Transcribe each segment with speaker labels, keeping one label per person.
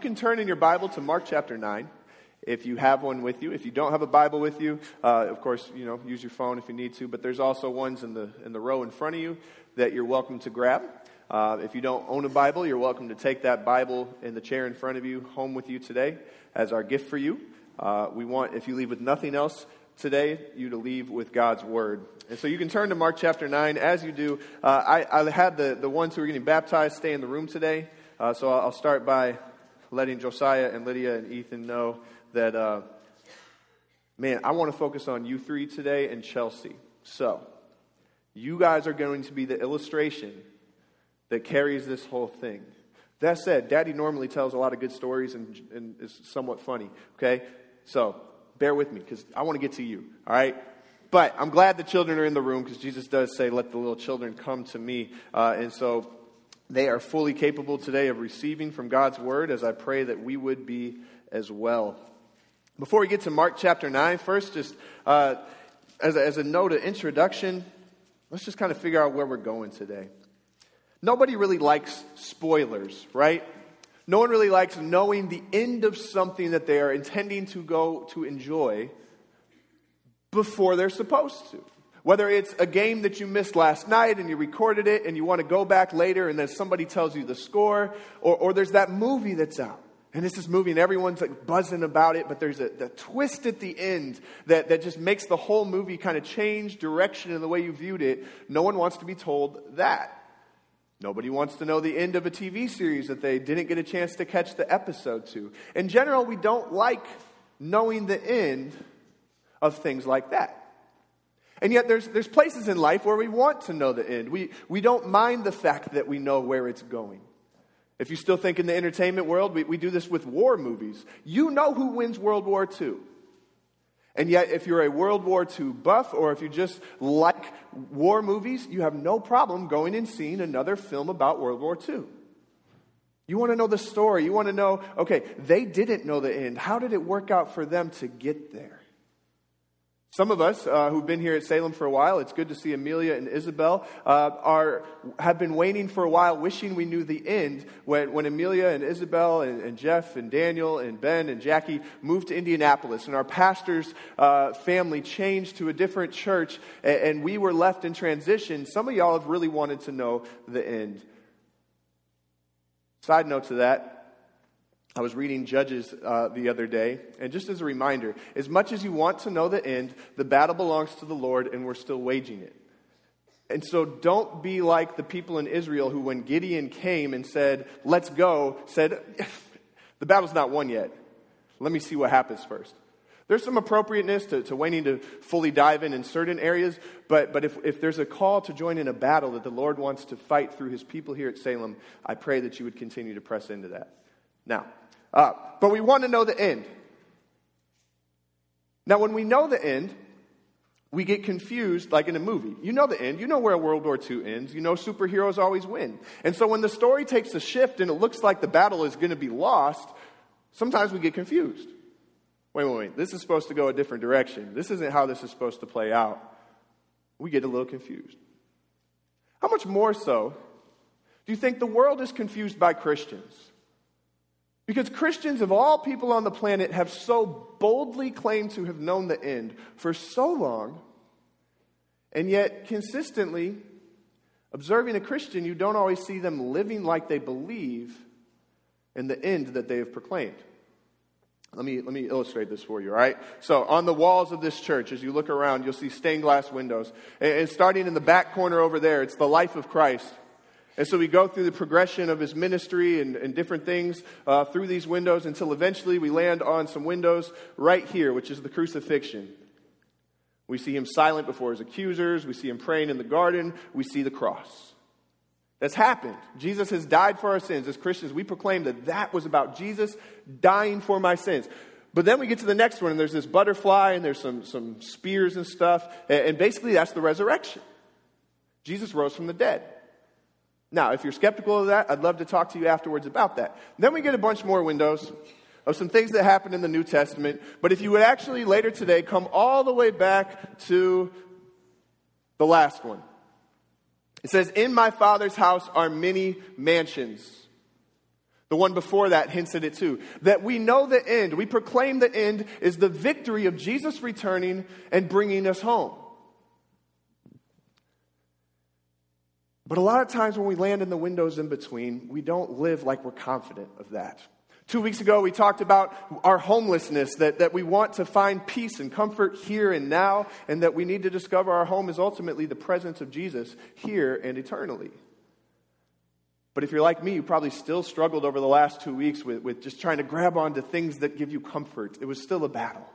Speaker 1: can turn in your Bible to Mark chapter 9 if you have one with you. If you don't have a Bible with you, of course, use your phone if you need to. But there's also ones in the row in front of you that you're welcome to grab. If you don't own a Bible, you're welcome to take that Bible in the chair in front of you home with you today as our gift for you. We want, if you leave with nothing else today, you to leave with God's Word. And so you can turn to Mark chapter 9. As you do, I had the ones who are getting baptized stay in the room today. So I'll start by letting Josiah and Lydia and Ethan know that, I want to focus on you three today and Chelsea. So you guys are going to be the illustration that carries this whole thing. That said, Daddy normally tells a lot of good stories and is somewhat funny, okay? So bear with me because I want to get to you, all right? But I'm glad the children are in the room because Jesus does say, let the little children come to me. And so they are fully capable today of receiving from God's Word, as I pray that we would be as well. Before we get to Mark chapter 9, first just as a note of introduction, let's just kind of figure out where we're going today. Nobody really likes spoilers, right? No one really likes knowing the end of something that they are intending to go to enjoy before they're supposed to. Whether it's a game that you missed last night and you recorded it and you want to go back later and then somebody tells you the score, or there's that movie that's out. And it's this movie and everyone's like buzzing about it, but there's a twist at the end that just makes the whole movie kind of change direction in the way you viewed it. No one wants to be told that. Nobody wants to know the end of a TV series that they didn't get a chance to catch the episode to. In general, we don't like knowing the end of things like that. And yet there's places in life where we want to know the end. We don't mind the fact that we know where it's going. If you still think in the entertainment world, we do this with war movies. You know who wins World War II. And yet if you're a World War II buff or if you just like war movies, you have no problem going and seeing another film about World War II. You want to know the story. You want to know, okay, they didn't know the end. How did it work out for them to get there? Some of us who've been here at Salem for a while, it's good to see Amelia and Isabel, have been waiting for a while, wishing we knew the end, when Amelia and Isabel and Jeff and Daniel and Ben and Jackie moved to Indianapolis, and our pastor's family changed to a different church, and we were left in transition. Some of y'all have really wanted to know the end. Side note to that, I was reading Judges the other day, and just as a reminder, as much as you want to know the end, the battle belongs to the Lord, and we're still waging it. And so don't be like the people in Israel who, when Gideon came and said, let's go, said, the battle's not won yet. Let me see what happens first. There's some appropriateness to waiting to fully dive in certain areas, but if there's a call to join in a battle that the Lord wants to fight through His people here at Salem, I pray that you would continue to press into that. Now, but we want to know the end. Now, when we know the end, we get confused like in a movie. You know the end. You know where World War II ends. You know superheroes always win. And so when the story takes a shift and it looks like the battle is going to be lost, sometimes we get confused. Wait. This is supposed to go a different direction. This isn't how this is supposed to play out. We get a little confused. How much more so do you think the world is confused by Christians? Because Christians of all people on the planet have so boldly claimed to have known the end for so long, and yet consistently observing a Christian, you don't always see them living like they believe in the end that they have proclaimed. Let me illustrate this for you, all right? So on the walls of this church, as you look around, you'll see stained glass windows. And starting in the back corner over there, it's the life of Christ. And so we go through the progression of His ministry and different things through these windows until eventually we land on some windows right here, which is the crucifixion. We see Him silent before His accusers. We see Him praying in the garden. We see the cross. That's happened. Jesus has died for our sins. As Christians, we proclaim that was about Jesus dying for my sins. But then we get to the next one, and there's this butterfly, and there's some spears and stuff. And basically, that's the resurrection. Jesus rose from the dead. Now, if you're skeptical of that, I'd love to talk to you afterwards about that. Then we get a bunch more windows of some things that happened in the New Testament. But if you would actually later today come all the way back to the last one. It says, in my Father's house are many mansions. The one before that hints at it too. That we know the end. We proclaim the end is the victory of Jesus returning and bringing us home. But a lot of times when we land in the windows in between, we don't live like we're confident of that. 2 weeks ago, we talked about our homelessness, that we want to find peace and comfort here and now, and that we need to discover our home is ultimately the presence of Jesus here and eternally. But if you're like me, you probably still struggled over the last 2 weeks with just trying to grab onto things that give you comfort. It was still a battle.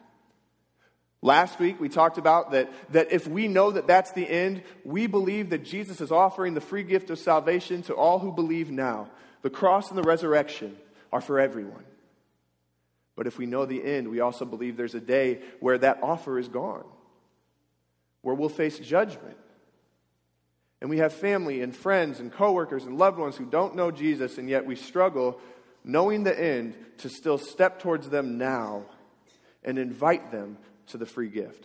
Speaker 1: Last week, we talked about that if we know that that's the end, we believe that Jesus is offering the free gift of salvation to all who believe now. The cross and the resurrection are for everyone. But if we know the end, we also believe there's a day where that offer is gone, where we'll face judgment. And we have family and friends and coworkers and loved ones who don't know Jesus, and yet we struggle knowing the end to still step towards them now and invite them to the free gift.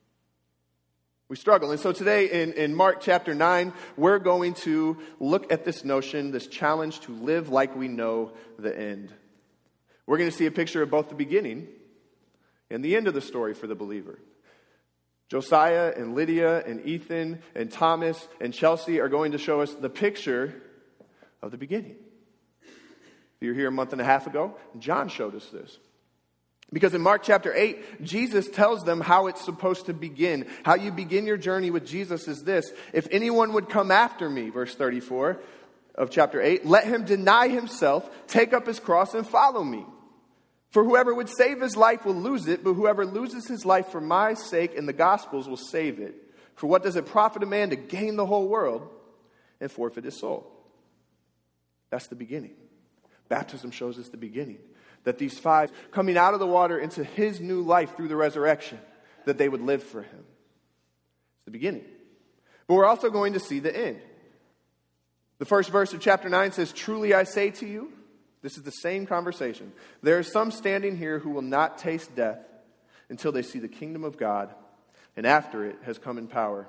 Speaker 1: We struggle. And so today in Mark chapter 9, we're going to look at this notion, this challenge to live like we know the end. We're going to see a picture of both the beginning and the end of the story for the believer. Josiah and Lydia and Ethan and Thomas and Chelsea are going to show us the picture of the beginning. If you were here a month and a half ago, John showed us this. Because in Mark chapter 8, Jesus tells them how it's supposed to begin. How you begin your journey with Jesus is this: if anyone would come after me, verse 34 of chapter 8, let him deny himself, take up his cross, and follow me. For whoever would save his life will lose it, but whoever loses his life for my sake and the gospel's will save it. For what does it profit a man to gain the whole world and forfeit his soul? That's the beginning. Baptism shows us the beginning. That these five coming out of the water into his new life through the resurrection, that they would live for him. It's the beginning. But we're also going to see the end. The first verse of chapter 9 says, truly I say to you, this is the same conversation. There are some standing here who will not taste death until they see the kingdom of God, and after it has come in power.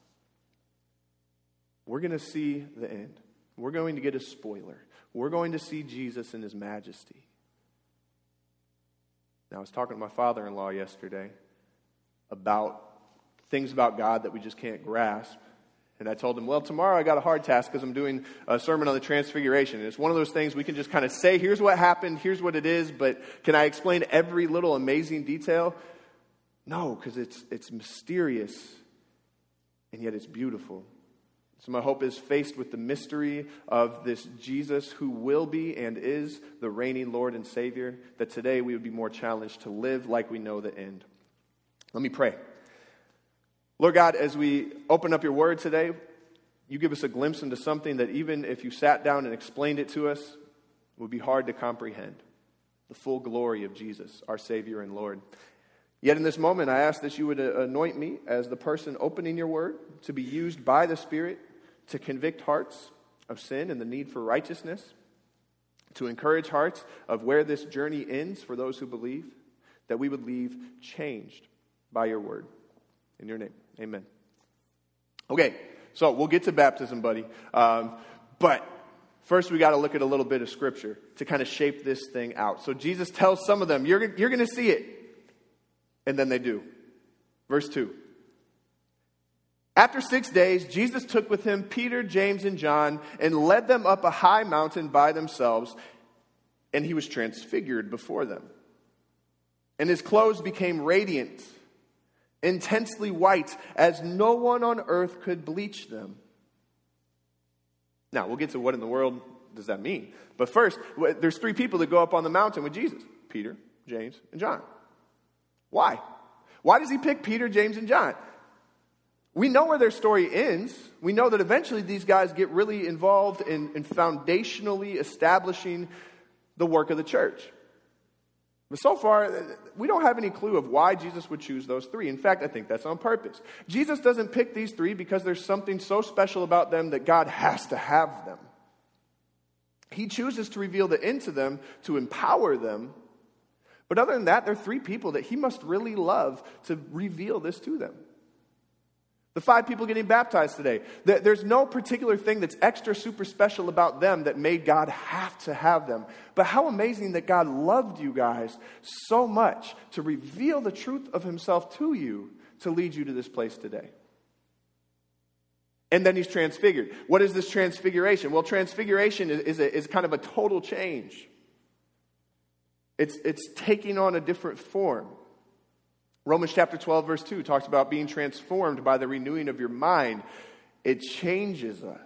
Speaker 1: We're going to see the end. We're going to get a spoiler. We're going to see Jesus in his majesty. Now, I was talking to my father-in-law yesterday about things about God that we just can't grasp. And I told him, well, tomorrow I got a hard task because I'm doing a sermon on the Transfiguration. And it's one of those things we can just kind of say, here's what happened, here's what it is, but can I explain every little amazing detail? No, because it's mysterious, and yet it's beautiful. So my hope is, faced with the mystery of this Jesus who will be and is the reigning Lord and Savior, that today we would be more challenged to live like we know the end. Let me pray. Lord God, as we open up your word today, you give us a glimpse into something that even if you sat down and explained it to us, it would be hard to comprehend. The full glory of Jesus, our Savior and Lord. Yet in this moment, I ask that you would anoint me as the person opening your word to be used by the Spirit to convict hearts of sin and the need for righteousness, to encourage hearts of where this journey ends for those who believe, that we would leave changed by your word. In your name, amen. Okay, so we'll get to baptism, buddy. But first we got to look at a little bit of scripture to kind of shape this thing out. So Jesus tells some of them, you're going to see it. And then they do. Verse 2. After 6 days, Jesus took with him Peter, James, and John and led them up a high mountain by themselves, and he was transfigured before them. And his clothes became radiant, intensely white, as no one on earth could bleach them. Now, we'll get to what in the world does that mean. But first, there's three people that go up on the mountain with Jesus: Peter, James, and John. Why? Why does he pick Peter, James, and John? We know where their story ends. We know that eventually these guys get really involved in foundationally establishing the work of the church. But so far, we don't have any clue of why Jesus would choose those three. In fact, I think that's on purpose. Jesus doesn't pick these three because there's something so special about them that God has to have them. He chooses to reveal the end to them, to empower them. But other than that, they're three people that he must really love to reveal this to them. The 5 people getting baptized today. There's no particular thing that's extra super special about them that made God have to have them. But how amazing that God loved you guys so much to reveal the truth of himself to you to lead you to this place today. And then he's transfigured. What is this transfiguration? Well, transfiguration is kind of a total change. It's taking on a different form. Romans chapter 12, verse 2 talks about being transformed by the renewing of your mind. It changes us.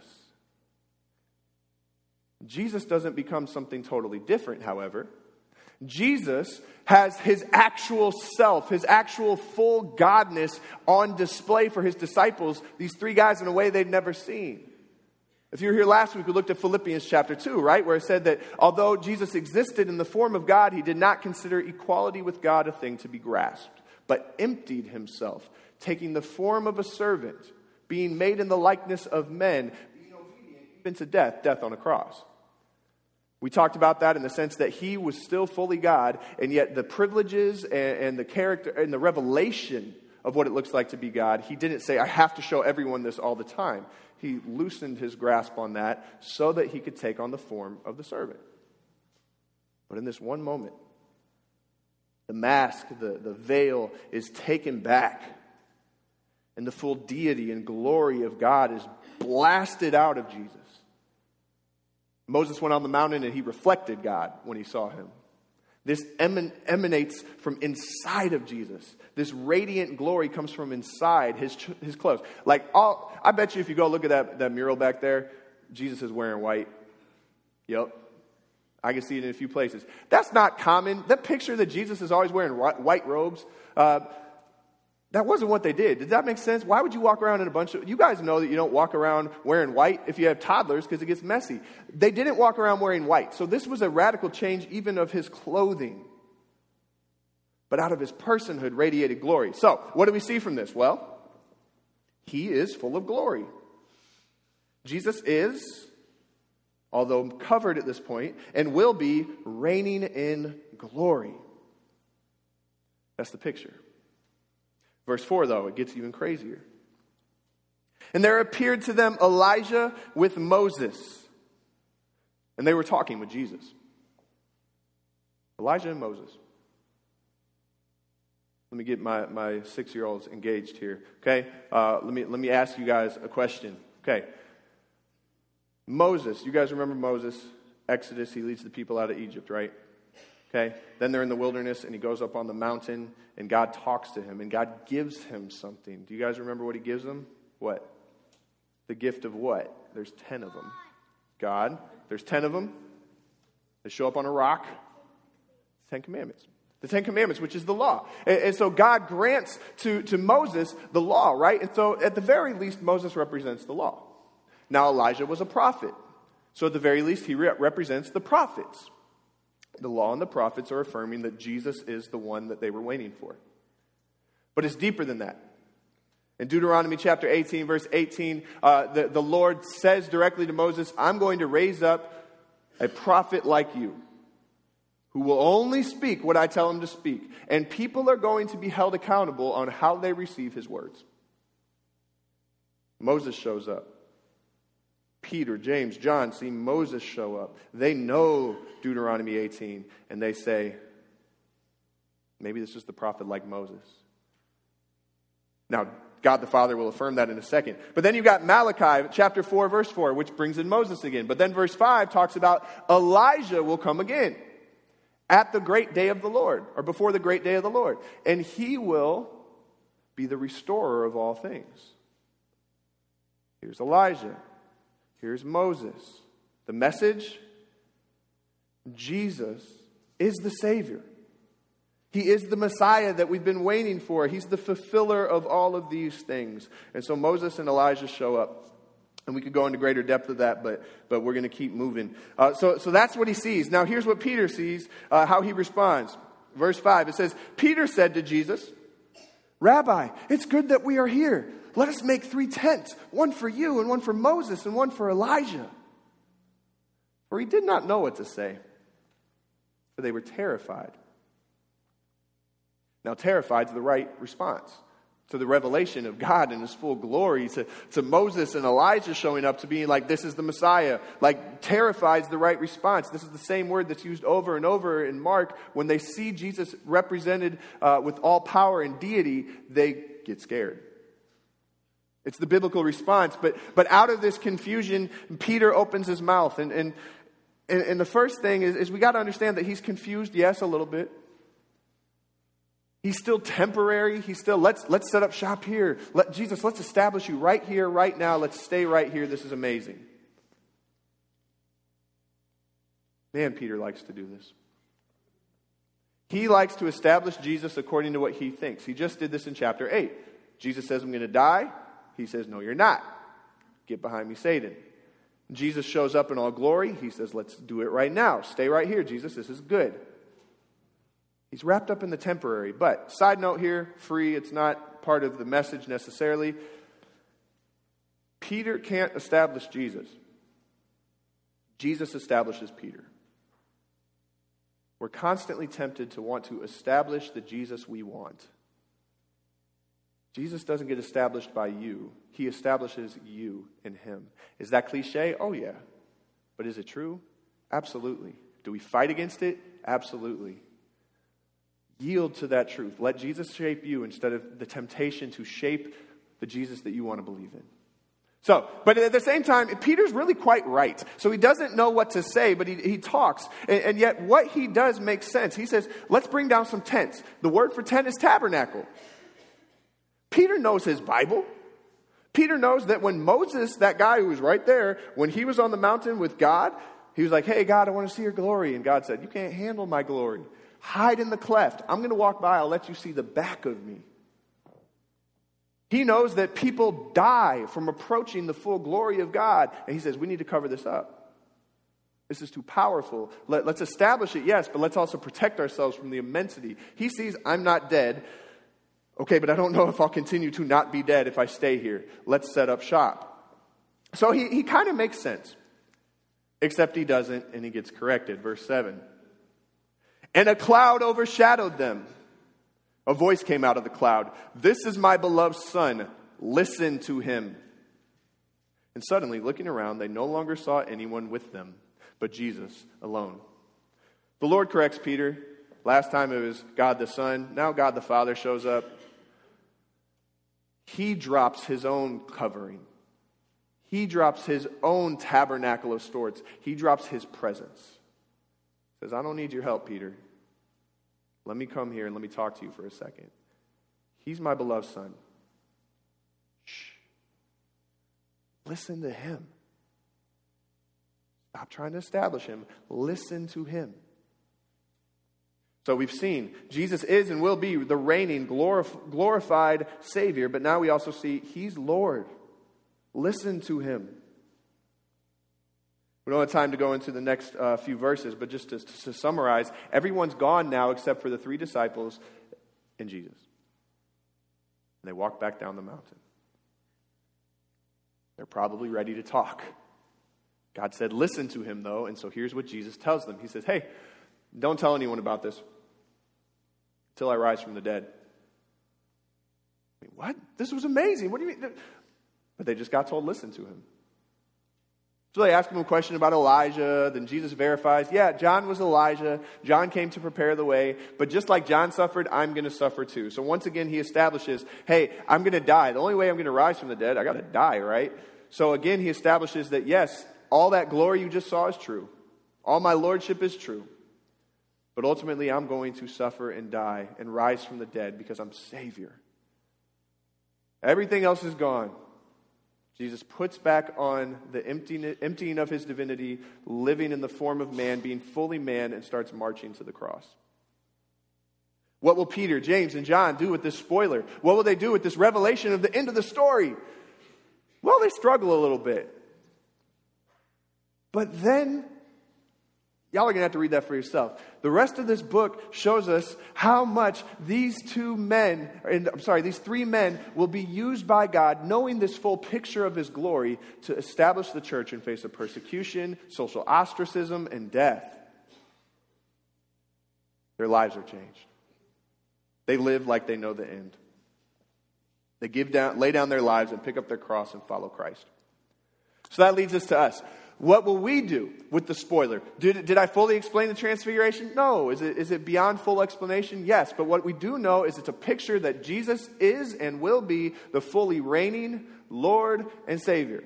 Speaker 1: Jesus doesn't become something totally different, however. Jesus has his actual self, his actual full godness on display for his disciples, these 3 guys, in a way they'd never seen. If you were here last week, we looked at Philippians chapter 2, right? Where it said that although Jesus existed in the form of God, he did not consider equality with God a thing to be grasped, but emptied himself, taking the form of a servant, being made in the likeness of men, being obedient even to death on a cross. We talked about that in the sense that he was still fully God, and yet the privileges and the character and the revelation of what it looks like to be God, he didn't say, I have to show everyone this all the time. He loosened his grasp on that so that he could take on the form of the servant. But in this one moment, the mask, the veil is taken back, and the full deity and glory of God is blasted out of Jesus. Moses went on the mountain and he reflected God when he saw him. This emanates from inside of Jesus. This radiant glory comes from inside his clothes. I bet you if you go look at that mural back there, Jesus is wearing white. Yep. I can see it in a few places. That's not common. That picture that Jesus is always wearing white robes, that wasn't what they did. Did that make sense? Why would you walk around in a bunch of... You guys know that you don't walk around wearing white if you have toddlers because it gets messy. They didn't walk around wearing white. So this was a radical change even of his clothing. But out of his personhood radiated glory. So what do we see from this? Well, he is full of glory. Jesus is, although covered at this point, and will be reigning in glory. That's the picture. Verse 4, though, it gets even crazier. And there appeared to them Elijah with Moses. And they were talking with Jesus. Elijah and Moses. Let me get my 6-year-olds engaged here. Okay? Let me ask you guys a question. Okay. Moses, you guys remember Moses? Exodus, he leads the people out of Egypt, right? Okay, then they're in the wilderness and he goes up on the mountain and God talks to him and God gives him something. Do you guys remember what he gives him? What? The gift of what? There's 10 of them. God, there's 10 of them. They show up on a rock. 10 Commandments. The 10 Commandments, which is the law. And so God grants to Moses the law, right? And so at the very least, Moses represents the law. Now Elijah was a prophet. So at the very least, he represents the prophets. The law and the prophets are affirming that Jesus is the one that they were waiting for. But it's deeper than that. In Deuteronomy chapter 18, verse 18, the Lord says directly to Moses, I'm going to raise up a prophet like you, who will only speak what I tell him to speak. And people are going to be held accountable on how they receive his words. Moses shows up. Peter, James, John see Moses show up. They know Deuteronomy 18, and they say, maybe this is the prophet like Moses. Now, God the Father will affirm that in a second. But then you've got Malachi chapter 4, verse 4, which brings in Moses again. But then verse 5 talks about Elijah will come again at the great day of the Lord, or before the great day of the Lord. And he will be the restorer of all things. Here's Elijah. Here's Moses. The message, Jesus is the Savior. He is the Messiah that we've been waiting for. He's the fulfiller of all of these things. And so Moses and Elijah show up. And we could go into greater depth of that, but we're going to keep moving. So that's what he sees. Now here's what Peter sees, how he responds. Verse 5, it says, Peter said to Jesus, Rabbi, it's good that we are here. Let us make 3 tents, one for you and one for Moses and one for Elijah. For he did not know what to say, for they were terrified. Now, terrified is the right response. to the revelation of God in his full glory, to Moses and Elijah showing up to being like, this is the Messiah, like terrifies the right response. This is the same word that's used over and over in Mark. When they see Jesus represented with all power and deity, they get scared. It's the biblical response. But out of this confusion, Peter opens his mouth. And the first thing is we got to understand that he's confused, yes, a little bit. He's still temporary. He's still, let's set up shop here. Jesus, let's establish you right here, right now. Let's stay right here. This is amazing. Man, Peter likes to do this. He likes to establish Jesus according to what he thinks. He just did this in chapter 8. Jesus says, I'm going to die. He says, no, you're not. Get behind me, Satan. Jesus shows up in all glory. He says, let's do it right now. Stay right here, Jesus. This is good. He's wrapped up in the temporary. But, side note here, free, it's not part of the message necessarily. Peter can't establish Jesus. Jesus establishes Peter. We're constantly tempted to want to establish the Jesus we want. Jesus doesn't get established by you. He establishes you in him. Is that cliche? Oh, yeah. But is it true? Absolutely. Do we fight against it? Absolutely. Yield to that truth. Let Jesus shape you instead of the temptation to shape the Jesus that you want to believe in. So, but at the same time, Peter's really quite right. So he doesn't know what to say, but he talks. And yet what he does makes sense. He says, let's bring down some tents. The word for tent is tabernacle. Peter knows his Bible. Peter knows that when Moses, that guy who was right there, when he was on the mountain with God, he was like, hey, God, I want to see your glory. And God said, you can't handle my glory. Hide in the cleft. I'm going to walk by. I'll let you see the back of me. He knows that people die from approaching the full glory of God. And he says, we need to cover this up. This is too powerful. Let's establish it, yes, but let's also protect ourselves from the immensity. He sees, I'm not dead. Okay, but I don't know if I'll continue to not be dead if I stay here. Let's set up shop. So he kind of makes sense. Except he doesn't, and he gets corrected. Verse 7. And a cloud overshadowed them. A voice came out of the cloud. This is my beloved son. Listen to him. And suddenly, looking around, they no longer saw anyone with them, but Jesus alone. The Lord corrects Peter. Last time it was God the Son. Now God the Father shows up. He drops his own covering. He drops his own tabernacle of sorts. He drops his presence. He says, I don't need your help, Peter. Let me come here and let me talk to you for a second. He's my beloved son. Shh. Listen to him. Stop trying to establish him. Listen to him. So we've seen Jesus is and will be the reigning, glorified Savior, but now we also see he's Lord. Listen to him. We don't have time to go into the next few verses, but just to summarize, everyone's gone now except for the 3 disciples and Jesus. And they walk back down the mountain. They're probably ready to talk. God said, listen to him, though, and so here's what Jesus tells them. He says, hey, don't tell anyone about this until I rise from the dead. I mean, what? This was amazing. What do you mean? But they just got told, listen to him. So they ask him a question about Elijah. Then Jesus verifies, yeah, John was Elijah. John came to prepare the way. But just like John suffered, I'm going to suffer too. So once again, he establishes, hey, I'm going to die. The only way I'm going to rise from the dead, I got to die, right? So again, he establishes that, yes, all that glory you just saw is true. All my lordship is true. But ultimately, I'm going to suffer and die and rise from the dead because I'm Savior. Everything else is gone. Jesus puts back on the emptying of his divinity, living in the form of man, being fully man, and starts marching to the cross. What will Peter, James, and John do with this spoiler? What will they do with this revelation of the end of the story? Well, they struggle a little bit. But then, y'all are going to have to read that for yourself. The rest of this book shows us how much these 3 men will be used by God, knowing this full picture of his glory, to establish the church in face of persecution, social ostracism, and death. Their lives are changed. They live like they know the end. They lay down their lives and pick up their cross and follow Christ. So that leads us to us. What will we do with the spoiler? Did I fully explain the transfiguration? No. Is it beyond full explanation? Yes. But what we do know is it's a picture that Jesus is and will be the fully reigning Lord and Savior.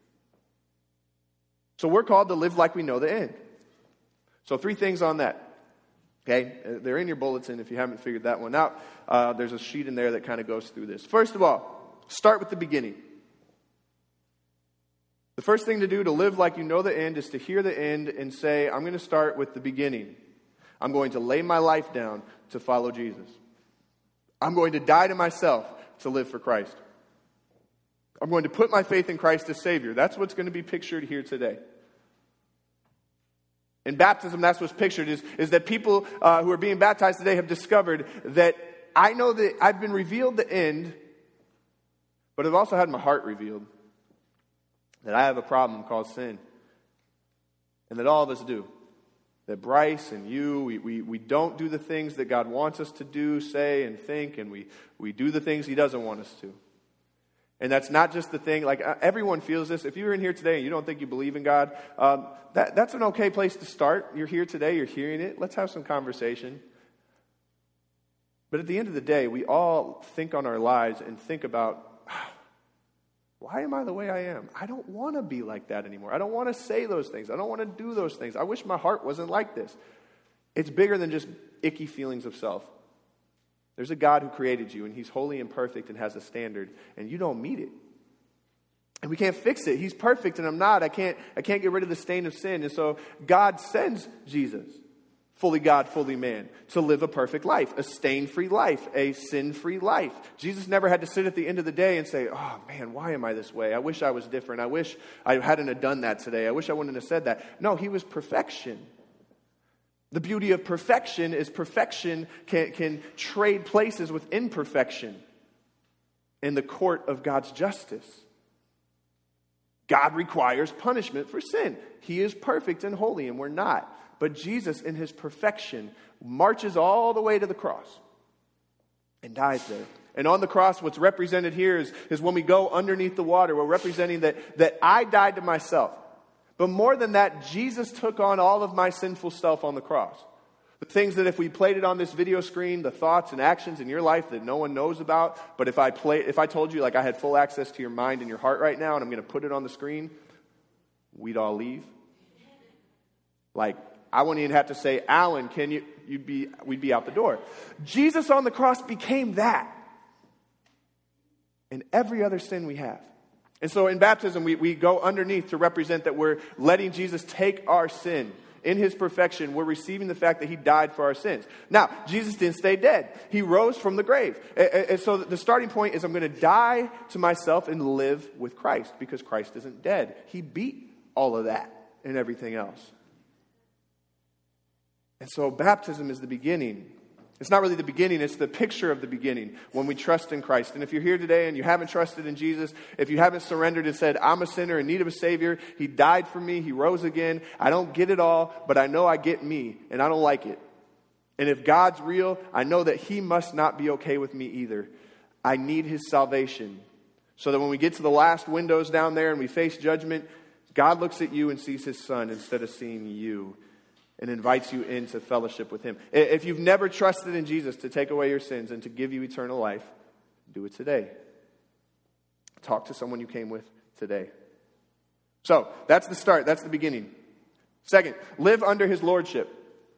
Speaker 1: So we're called to live like we know the end. So 3 things on that. Okay? They're in your bulletin if you haven't figured that one out. There's a sheet in there that kind of goes through this. First of all, start with the beginning. The first thing to do to live like you know the end is to hear the end and say, I'm going to start with the beginning. I'm going to lay my life down to follow Jesus. I'm going to die to myself to live for Christ. I'm going to put my faith in Christ as Savior. That's what's going to be pictured here today. In baptism, that's what's pictured, is that people who are being baptized today have discovered that I know that I've been revealed the end, but I've also had my heart revealed. That I have a problem called sin. And that all of us do. That Bryce and you, we don't do the things that God wants us to do, say, and think, and we do the things He doesn't want us to. And that's not just the thing, like everyone feels this. If you're in here today and you don't think you believe in God, that's an okay place to start. You're here today, you're hearing it. Let's have some conversation. But at the end of the day, we all think on our lives and think about, why am I the way I am? I don't want to be like that anymore. I don't want to say those things. I don't want to do those things. I wish my heart wasn't like this. It's bigger than just icky feelings of self. There's a God who created you, and He's holy and perfect and has a standard, and you don't meet it. And we can't fix it. He's perfect, and I'm not. I can't get rid of the stain of sin. And so God sends Jesus, fully God, fully man, to live a perfect life, a stain-free life, a sin-free life. Jesus never had to sit at the end of the day and say, oh man, why am I this way? I wish I was different. I wish I hadn't have done that today. I wish I wouldn't have said that. No, He was perfection. The beauty of perfection is perfection can trade places with imperfection in the court of God's justice. God requires punishment for sin. He is perfect and holy, and we're not. But Jesus, in His perfection, marches all the way to the cross and dies there. And on the cross, what's represented here is when we go underneath the water, we're representing that I died to myself. But more than that, Jesus took on all of my sinful self on the cross. The things that if we played it on this video screen, the thoughts and actions in your life that no one knows about, but if I told you like I had full access to your mind and your heart right now and I'm going to put it on the screen, we'd all leave. Like, I wouldn't even have to say, Alan, can we'd be out the door. Jesus on the cross became that. And every other sin we have. And so in baptism, we go underneath to represent that we're letting Jesus take our sin. In His perfection, we're receiving the fact that He died for our sins. Now, Jesus didn't stay dead. He rose from the grave. And so the starting point is I'm going to die to myself and live with Christ because Christ isn't dead. He beat all of that and everything else. And so baptism is the beginning. It's not really the beginning, it's the picture of the beginning when we trust in Christ. And if you're here today and you haven't trusted in Jesus, if you haven't surrendered and said, I'm a sinner in need of a Savior, He died for me, He rose again, I don't get it all, but I know I get me, and I don't like it. And if God's real, I know that He must not be okay with me either. I need His salvation. So that when we get to the last windows down there and we face judgment, God looks at you and sees His Son instead of seeing you. And invites you into fellowship with Him. If you've never trusted in Jesus to take away your sins and to give you eternal life, do it today. Talk to someone you came with today. So, that's the start. That's the beginning. Second, live under His lordship.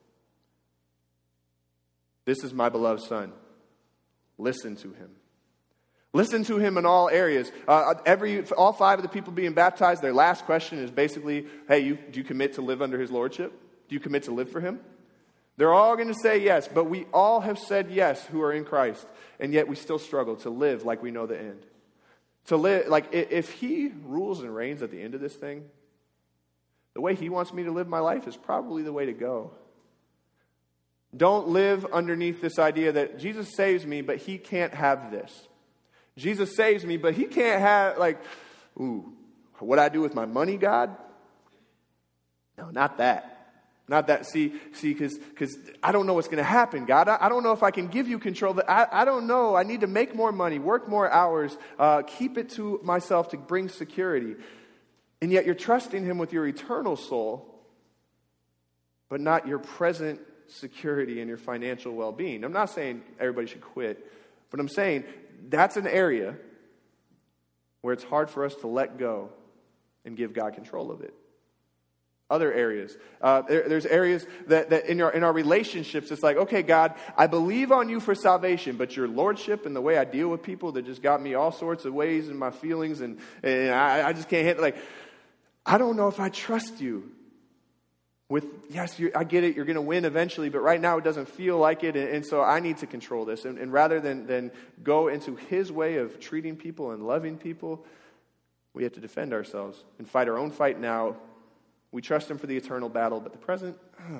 Speaker 1: This is my beloved Son. Listen to Him. Listen to Him in all areas. All 5 of the people being baptized, their last question is basically, hey, do you commit to live under His lordship? Do you commit to live for Him? They're all going to say yes, but we all have said yes who are in Christ, and yet we still struggle to live like we know the end. To live, like if He rules and reigns at the end of this thing, the way He wants me to live my life is probably the way to go. Don't live underneath this idea that Jesus saves me, but He can't have this. Jesus saves me, but He can't have, what I do with my money, God? No, not that. Not that, because I don't know what's going to happen, God. I don't know if I can give you control. I don't know. I need to make more money, work more hours, keep it to myself to bring security. And yet you're trusting him with your eternal soul, but not your present security and your financial well-being. I'm not saying everybody should quit, but I'm saying that's an area where it's hard for us to let go and give God control of it. Other areas. There's areas that in our relationships, it's like, okay, God, I believe on you for salvation, but your lordship and the way I deal with people that just got me all sorts of ways in my feelings, and I just can't handle, I don't know if I trust you. Yes, I get it, you're going to win eventually, but right now it doesn't feel like it, and so I need to control this. And rather than go into his way of treating people and loving people, we have to defend ourselves and fight our own fight now. We trust him for the eternal battle, but the present,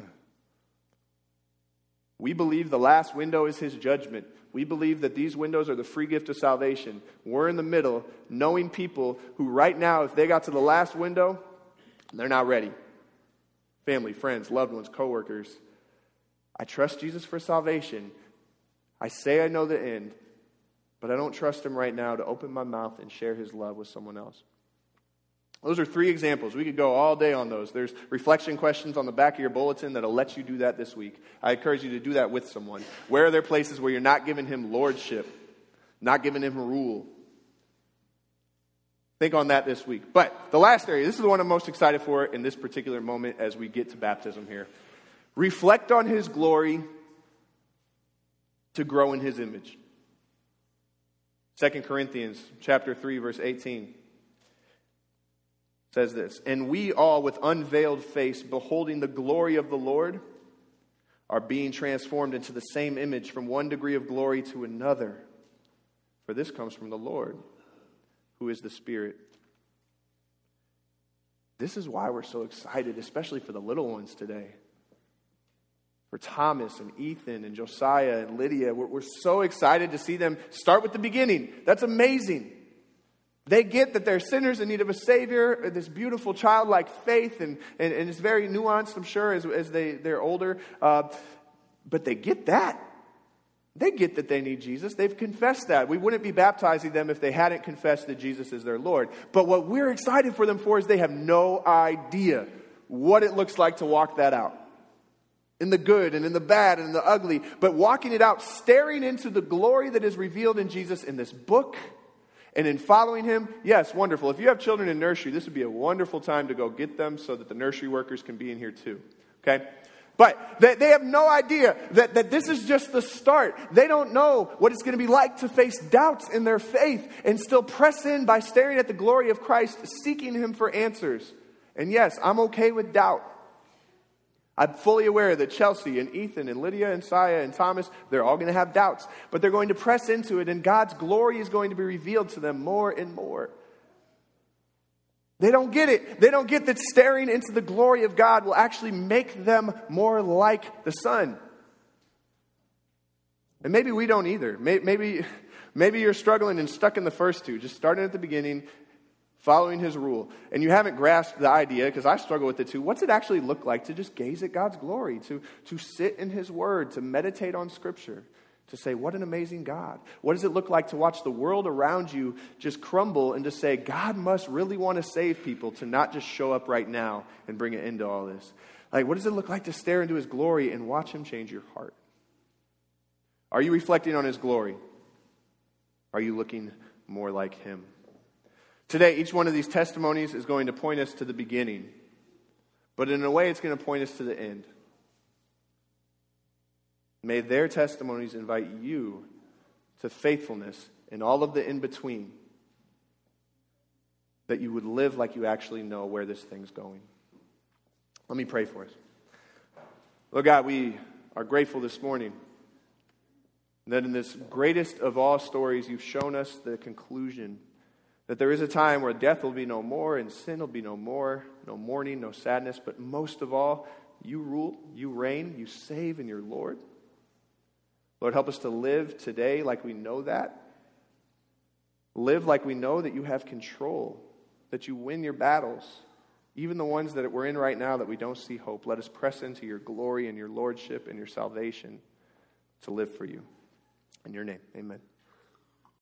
Speaker 1: we believe the last window is his judgment. We believe that these windows are the free gift of salvation. We're in the middle, knowing people who right now, if they got to the last window, they're not ready. Family, friends, loved ones, coworkers. I trust Jesus for salvation. I say I know the end, but I don't trust him right now to open my mouth and share his love with someone else. Those are 3 examples. We could go all day on those. There's reflection questions on the back of your bulletin that'll let you do that this week. I encourage you to do that with someone. Where are there places where you're not giving him lordship, not giving him rule? Think on that this week. But the last area, this is the one I'm most excited for in this particular moment as we get to baptism here. Reflect on his glory to grow in his image. 2 Corinthians chapter 3, verse 18. Says this, and we all with unveiled face, beholding the glory of the Lord, are being transformed into the same image from one degree of glory to another. For this comes from the Lord, who is the Spirit. This is why we're so excited, especially for the little ones today. For Thomas and Ethan and Josiah and Lydia, we're so excited to see them start with the beginning. That's amazing. They get that they're sinners in need of a Savior, this beautiful childlike faith, and it's very nuanced, I'm sure, as they're older. But they get that. They get that they need Jesus. They've confessed that. We wouldn't be baptizing them if they hadn't confessed that Jesus is their Lord. But what we're excited for them for is they have no idea what it looks like to walk that out. In the good and in the bad and in the ugly. But walking it out, staring into the glory that is revealed in Jesus in this book. And in following him, yes, wonderful. If you have children in nursery, this would be a wonderful time to go get them so that the nursery workers can be in here too. Okay? But they have no idea that this is just the start. They don't know what it's going to be like to face doubts in their faith and still press in by staring at the glory of Christ, seeking him for answers. And yes, I'm okay with doubt. I'm fully aware that Chelsea and Ethan and Lydia and Saya and Thomas, they're all going to have doubts. But they're going to press into it, and God's glory is going to be revealed to them more and more. They don't get it. They don't get that staring into the glory of God will actually make them more like the Son. And maybe we don't either. Maybe you're struggling and stuck in the first 2, just starting at the beginning, following his rule. And you haven't grasped the idea, because I struggle with it too. What's it actually look like to just gaze at God's glory, to sit in his word, to meditate on Scripture, to say, what an amazing God. What does it look like to watch the world around you just crumble and to say, God must really want to save people, to not just show up right now and bring an end to all this. Like, what does it look like to stare into his glory and watch him change your heart? Are you reflecting on his glory? Are you looking more like him? Today, each one of these testimonies is going to point us to the beginning. But in a way, it's going to point us to the end. May their testimonies invite you to faithfulness in all of the in-between. That you would live like you actually know where this thing's going. Let me pray for us. Lord God, we are grateful this morning that in this greatest of all stories, you've shown us the conclusion that there is a time where death will be no more and sin will be no more, no mourning, no sadness, but most of all, you rule, you reign, you save, and you're Lord. Lord, help us to live today like we know that. Live like we know that you have control, that you win your battles, Even the ones that we're in right now that we don't see hope, let us press into your glory and your lordship and your salvation to live for you. In your name, amen.